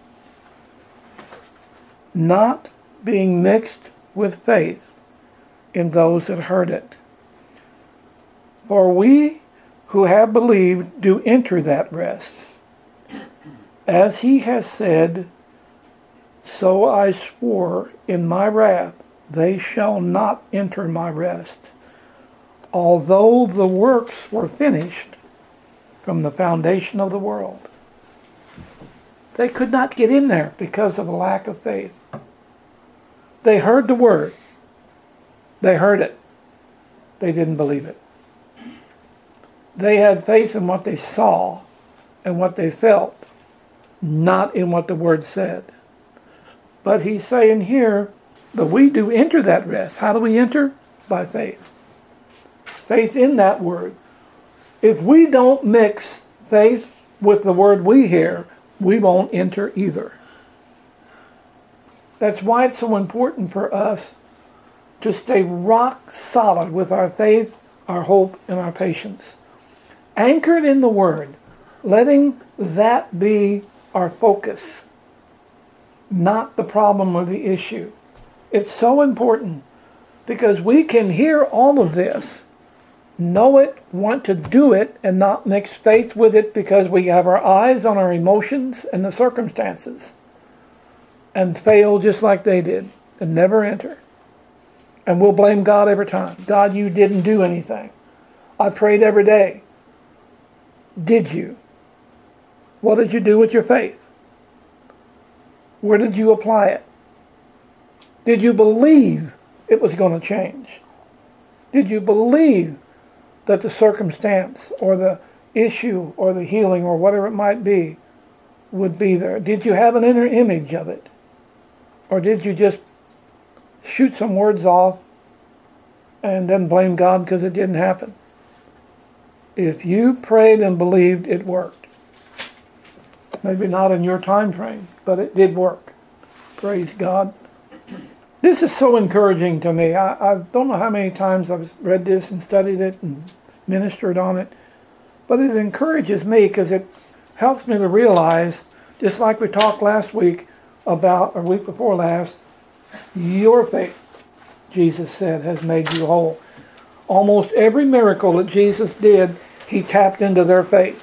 Not being mixed with faith in those that heard it. For we who have believed do enter that rest. As he has said, so I swore in my wrath, they shall not enter my rest, although the works were finished from the foundation of the world. They could not get in there because of a lack of faith. They heard the word. They heard it. They didn't believe it. They had faith in what they saw and what they felt, not in what the word said. But he's saying here that we do enter that rest. How do we enter? By faith. Faith in that word. If we don't mix faith with the word we hear, we won't enter either. That's why it's so important for us to stay rock solid with our faith, our hope, and our patience. Anchored in the Word, letting that be our focus, not the problem or the issue. It's so important because we can hear all of this, know it, want to do it, and not mix faith with it because we have our eyes on our emotions and the circumstances and fail just like they did and never enter. And we'll blame God every time. God, you didn't do anything. I prayed every day. Did you? What did you do with your faith? Where did you apply it? Did you believe it was going to change? Did you believe that the circumstance or the issue or the healing or whatever it might be would be there? Did you have an inner image of it? Or did you just shoot some words off and then blame God because it didn't happen? If you prayed and believed, it worked. Maybe not in your time frame, but it did work. Praise God. This is so encouraging to me. I, I don't know how many times I've read this and studied it and ministered on it, but it encourages me because it helps me to realize, just like we talked last week about, or week before last, your faith, Jesus said, has made you whole. Almost every miracle that Jesus did, he tapped into their faith.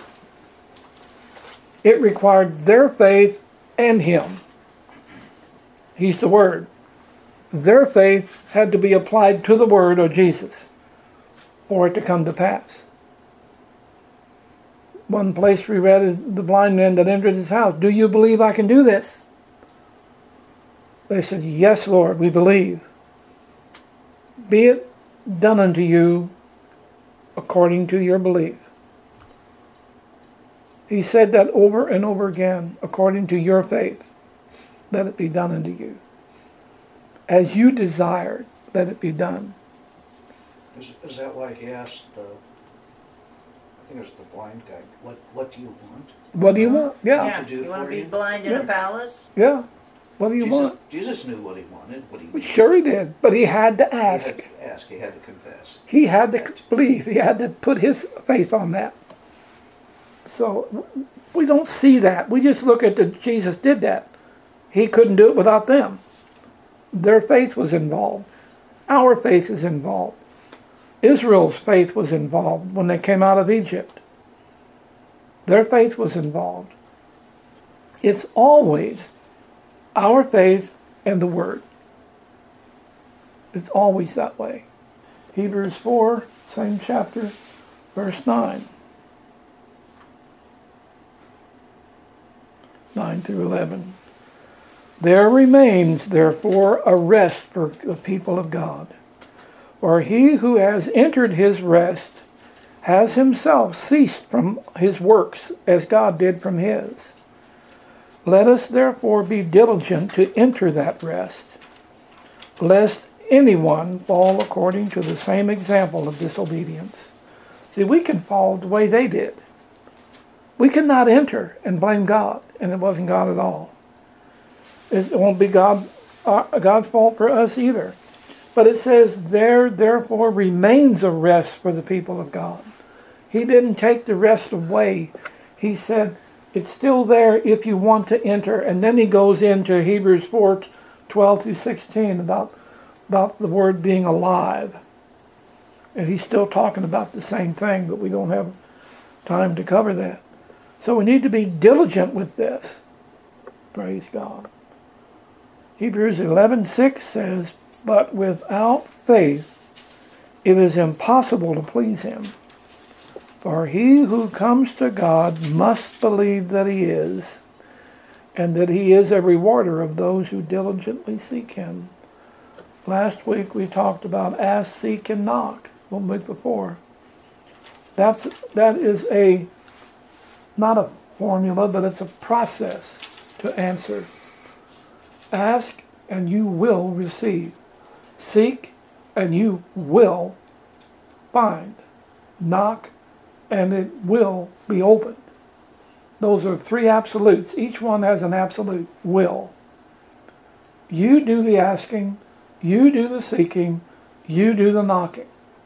It required their faith and him. He's the Word. Their faith had to be applied to the Word or Jesus for it to come to pass. One place we read is the blind man that entered his house. Do you believe I can do this? They said, yes, Lord, we believe. Be it done unto you according to your belief. He said that over and over again, according to your faith, let it be done unto you. As you desired, let it be done. Is, is that why he asked the, I think it was the blind guy, what, what do you want? What do you want? Yeah. Yeah, to do you want to for be you? blind in Yeah. a palace? Yeah. What do you Jesus, want? Jesus knew what he wanted, what he Well, needed. sure he did, but he had to He ask. had to ask, he had to confess. He had to believe. He had to put his faith on that. So we don't see that. We just look at the Jesus did that. He couldn't do it without them. Their faith was involved. Our faith is involved. Israel's faith was involved when they came out of Egypt. Their faith was involved. It's always our faith and the Word. It's always that way. Hebrews four, same chapter, verse nine. nine through eleven. There remains, therefore, a rest for the people of God. For he who has entered his rest has himself ceased from his works as God did from his. Let us therefore be diligent to enter that rest, lest anyone fall according to the same example of disobedience. See, we can fall the way they did. We cannot enter and blame God, and it wasn't God at all. It won't be God, uh, God's fault for us either. But it says, there therefore remains a rest for the people of God. He didn't take the rest away. He said, it's still there if you want to enter. And then he goes into Hebrews four, twelve through sixteen about, about the word being alive. And he's still talking about the same thing, but we don't have time to cover that. So we need to be diligent with this. Praise God. Hebrews eleven six says, but without faith it is impossible to please him. For he who comes to God must believe that he is, and that he is a rewarder of those who diligently seek him. Last week we talked about ask, seek, and knock. One week before. That's, that is a, not a formula, but it's a process to answer. Ask and you will receive. Seek and you will find. Knock and it will be opened. Those are three absolutes. Each one has an absolute will. You do the asking, you do the seeking, you do the knocking.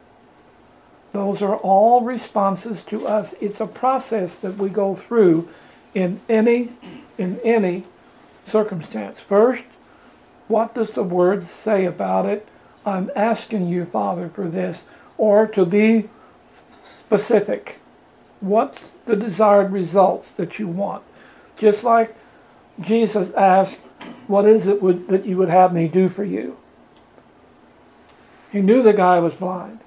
Those are all responses to us. It's a process that we go through in any in any circumstance. First, what does the Word say about it? I'm asking you, Father, for this. Or to be specific. What's the desired results that you want? Just like Jesus asked, what is it would, that you would have me do for you? He knew the guy was blind.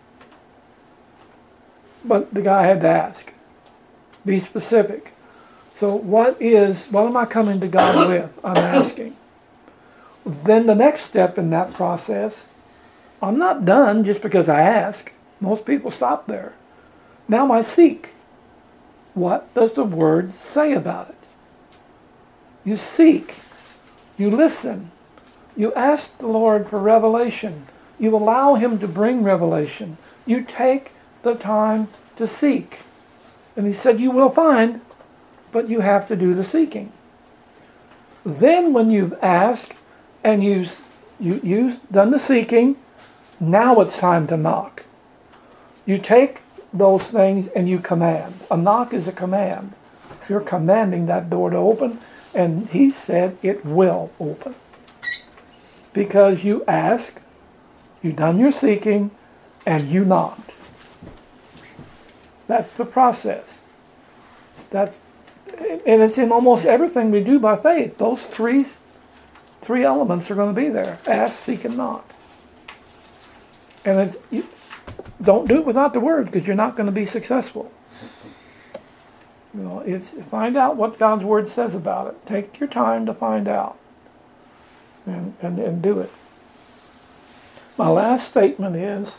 But the guy had to ask. Be specific. So what is, what am I coming to God with? I'm asking. Then the next step in that process, I'm not done just because I ask. Most people stop there. Now I seek. What does the Word say about it? You seek. You listen. You ask the Lord for revelation. You allow Him to bring revelation. You take the time to seek. And He said you will find, but you have to do the seeking. Then when you've asked and you've, you, you've done the seeking, now it's time to knock. You take those things and you command. A knock is a command. You're commanding that door to open, and He said it will open. Because you ask, you've done your seeking, and you knocked. That's the process. That's, and it's in almost everything we do by faith. Those three, three elements are going to be there. Ask, seek, and knock. And it's, you, don't do it without the Word, because you're not going to be successful. You know, it's find out what God's Word says about it. Take your time to find out, and and, and do it. My last statement is,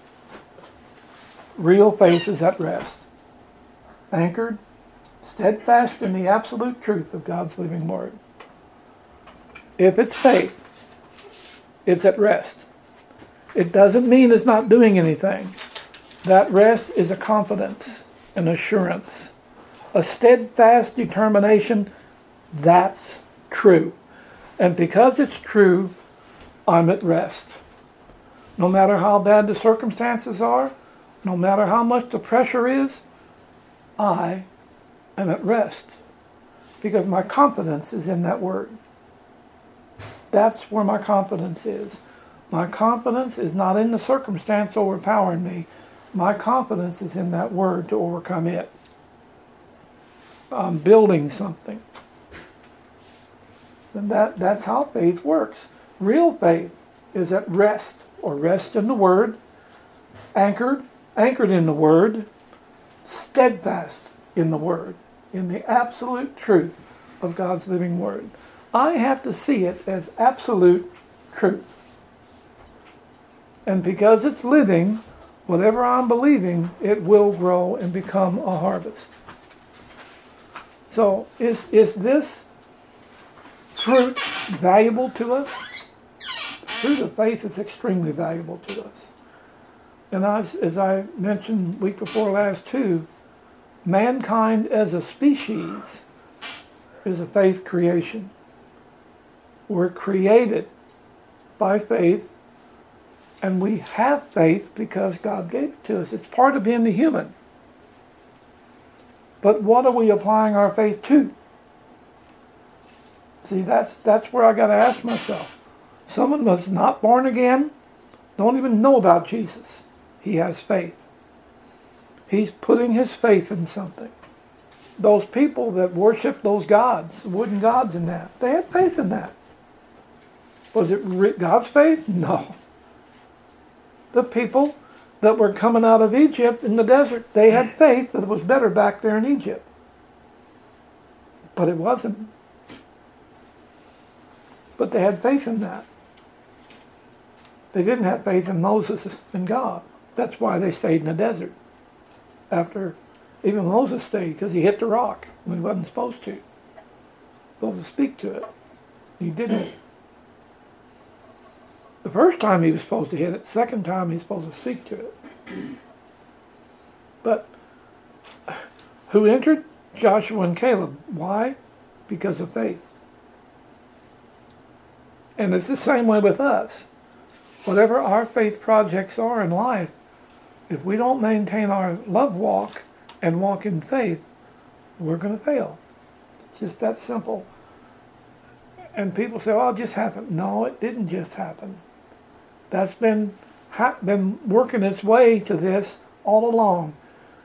real faith is at rest, anchored, steadfast in the absolute truth of God's living Word. If it's faith, it's at rest. It doesn't mean it's not doing anything. That rest is a confidence, an assurance, a steadfast determination. That's true. And because it's true, I'm at rest. No matter how bad the circumstances are, no matter how much the pressure is, I am at rest. Because my confidence is in that Word. That's where my confidence is. My confidence is not in the circumstance overpowering me. My confidence is in that Word to overcome it. I'm building something. And that, that's how faith works. Real faith is at rest, or rest in the Word, anchored, anchored in the Word, steadfast in the Word, in the absolute truth of God's living Word. I have to see it as absolute truth. And because it's living, whatever I'm believing, it will grow and become a harvest. So, is is this fruit valuable to us? The fruit of faith is extremely valuable to us. And as, as I mentioned week before last too, mankind as a species is a faith creation. We're created by faith, and we have faith because God gave it to us. It's part of being the human. But what are we applying our faith to? See, that's that's where I got to ask myself. Someone was not born again, don't even know about Jesus. He has faith. He's putting his faith in something. Those people that worship those gods, wooden gods and that, they had faith in that. Was it God's faith? No. The people that were coming out of Egypt in the desert, they had faith that it was better back there in Egypt. But it wasn't. But they had faith in that. They didn't have faith in Moses and God. That's why they stayed in the desert. After, even Moses stayed, because he hit the rock when he wasn't supposed to. Supposed to speak to it. He didn't. The first time he was supposed to hit it, second time he's supposed to speak to it. But who entered? Joshua and Caleb. Why? Because of faith. And it's the same way with us. Whatever our faith projects are in life, if we don't maintain our love walk and walk in faith, we're going to fail. It's just that simple. And people say, oh, it just happened. No, it didn't just happen. That's been ha- been working its way to this all along.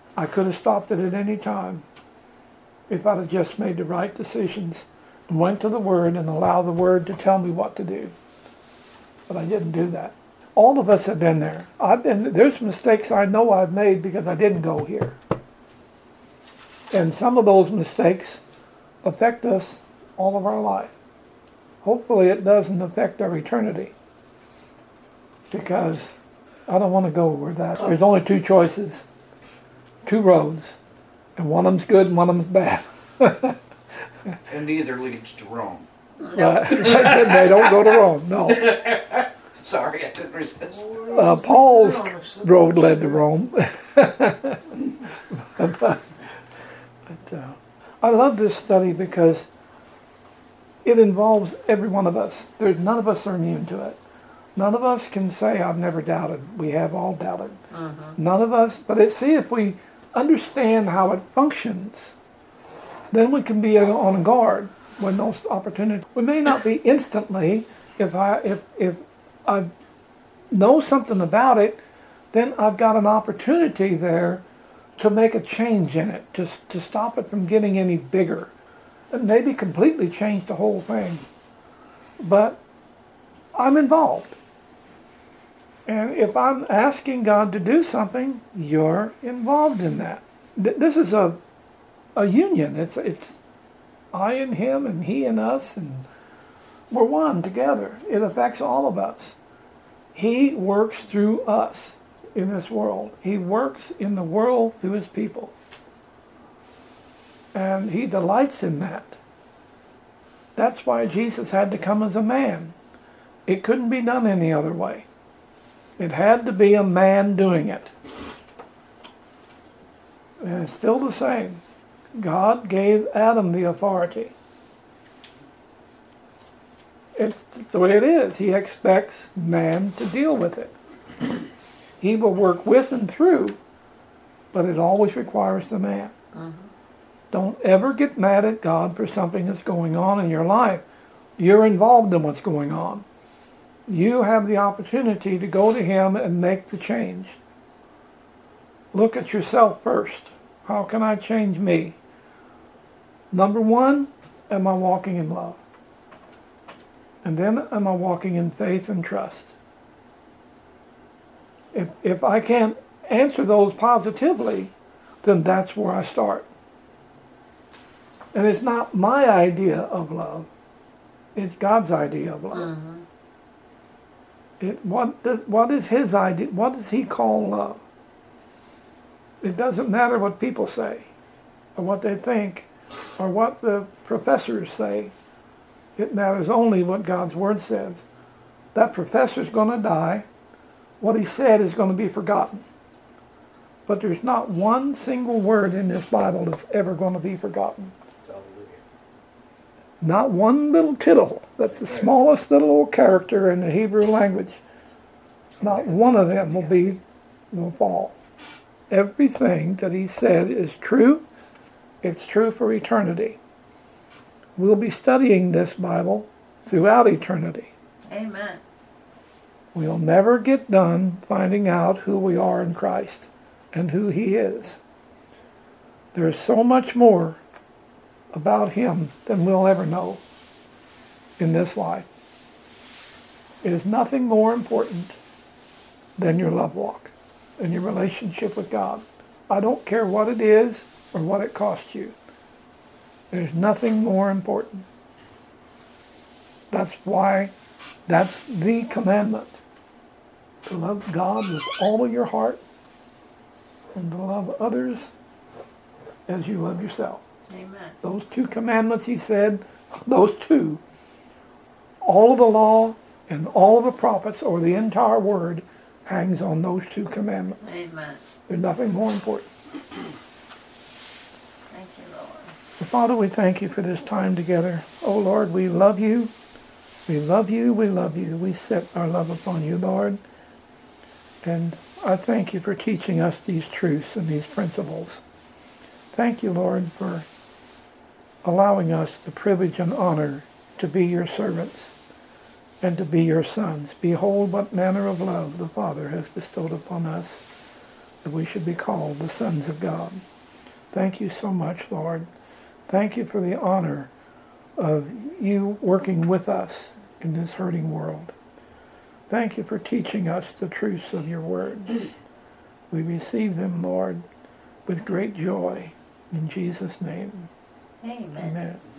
I could have stopped it at any time if I'd have just made the right decisions and went to the Word and allowed the Word to tell me what to do. But I didn't do that. All of us have been there. I've been, there's mistakes I know I've made because I didn't go here. And some of those mistakes affect us all of our life. Hopefully it doesn't affect our eternity. Because I don't want to go where that. There's only two choices, two roads, and one of them's good and one of them's bad. And neither leads to Rome. Uh, they don't go to Rome, no. Sorry, I didn't resist. Uh, Paul's road led to Rome. but, but, uh, I love this study because it involves every one of us. There's none of us are immune to it. None of us can say, I've never doubted. We have all doubted. Mm-hmm. None of us, but it, see, if we understand how it functions, then we can be on guard when those opportunities. We may not be instantly. If I if if I know something about it, then I've got an opportunity there to make a change in it, to to stop it from getting any bigger, and maybe completely change the whole thing. But I'm involved. And if I'm asking God to do something, you're involved in that. This is a a union. It's it's I and Him and He and us, and we're one together. It affects all of us. He works through us in this world. He works in the world through His people. And He delights in that. That's why Jesus had to come as a man. It couldn't be done any other way. It had to be a man doing it. And it's still the same. God gave Adam the authority. It's the way it is. He expects man to deal with it. He will work with and through, but it always requires the man. Uh-huh. Don't ever get mad at God for something that's going on in your life. You're involved in what's going on. You have the opportunity to go to Him and make the change. Look at yourself first. How can I change me? Number one, am I walking in love? And then, am I walking in faith and trust? If if I can't answer those positively, then that's where I start. And it's not my idea of love. It's God's idea of love. Mm-hmm. It, what, does, what is His idea? What does He call love? It doesn't matter what people say, or what they think, or what the professors say. It matters only what God's Word says. That professor's going to die. What he said is going to be forgotten. But there's not one single word in this Bible that's ever going to be forgotten. Not one little tittle. That's the smallest little character in the Hebrew language. Not one of them will be, will fall. Everything that he said is true. It's true for eternity. We'll be studying this Bible throughout eternity. Amen. We'll never get done finding out who we are in Christ and who He is. There's so much more about Him than we'll ever know in this life. It is nothing more important than your love walk and your relationship with God. I don't care what it is or what it costs you. There's nothing more important. That's why, that's the commandment. To love God with all of your heart and to love others as you love yourself. Amen. Those two commandments, He said, those two, all of the law and all of the prophets, or the entire Word, hangs on those two commandments. Amen. There's nothing more important. Thank you, Lord. Father, we thank You for this time together. Oh, Lord, we love You. We love You. We love You. We set our love upon You, Lord. And I thank You for teaching us these truths and these principles. Thank You, Lord, for allowing us the privilege and honor to be Your servants and to be Your sons. Behold what manner of love the Father has bestowed upon us, that we should be called the sons of God. Thank you so much, Lord. Thank you for the honor of you working with us in this hurting world. Thank you for teaching us the truths of your word. We receive them, Lord, with great joy. In Jesus' name, Amen. amen.